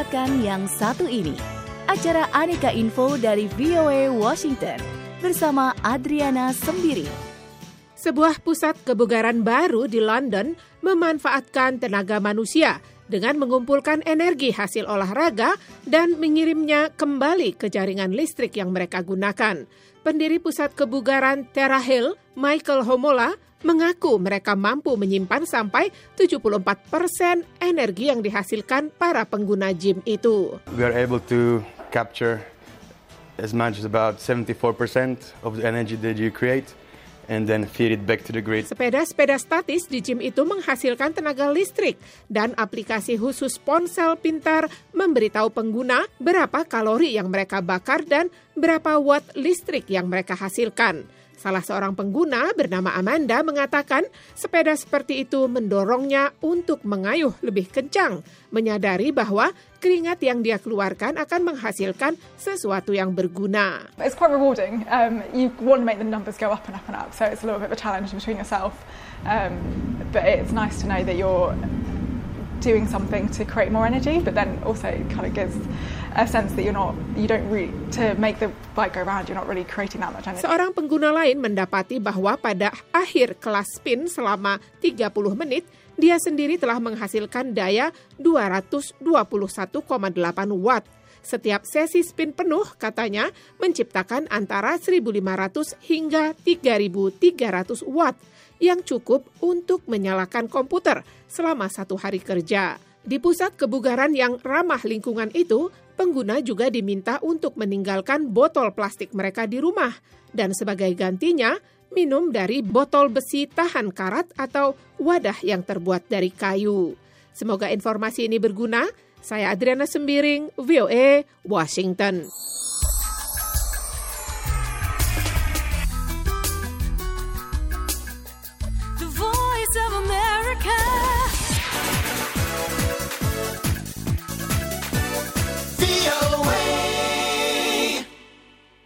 rasakan yang satu ini. Acara Aneka Info dari VOA Washington bersama Adriana Sembiring. Sebuah pusat kebugaran baru di London memanfaatkan tenaga manusia dengan mengumpulkan energi hasil olahraga dan mengirimnya kembali ke jaringan listrik yang mereka gunakan. Pendiri pusat kebugaran Terra Hill, Michael Homola, mengaku mereka mampu menyimpan sampai 74% energi yang dihasilkan para pengguna gym itu. We are able to capture as much as about 74% of the energy that you create and then feed it back to the grid. Sepeda-sepeda statis di gym itu menghasilkan tenaga listrik dan aplikasi khusus ponsel pintar memberitahu pengguna berapa kalori yang mereka bakar dan berapa watt listrik yang mereka hasilkan. Salah seorang pengguna bernama Amanda mengatakan sepeda seperti itu mendorongnya untuk mengayuh lebih kencang, menyadari bahwa keringat yang dia keluarkan akan menghasilkan sesuatu yang berguna. It's quite rewarding. You want to make the numbers go up and up and up, so it's a little bit of a challenge between yourself. But it's nice to know that you're doing something to create more energy, but then also it kind of gives a sense that you don't really, to make the bike go round, you're not really creating that much energy. Seorang pengguna lain mendapati bahwa pada akhir kelas spin selama 30 menit, dia sendiri telah menghasilkan daya 221,8 watt. Setiap sesi spin penuh, katanya, menciptakan antara 1.500 hingga 3.300 watt yang cukup untuk menyalakan komputer selama 1 hari kerja. Di pusat kebugaran yang ramah lingkungan itu, pengguna juga diminta untuk meninggalkan botol plastik mereka di rumah dan sebagai gantinya minum dari botol besi tahan karat atau wadah yang terbuat dari kayu. Semoga informasi ini berguna. Saya Adriana Sembiring, VOA, Washington.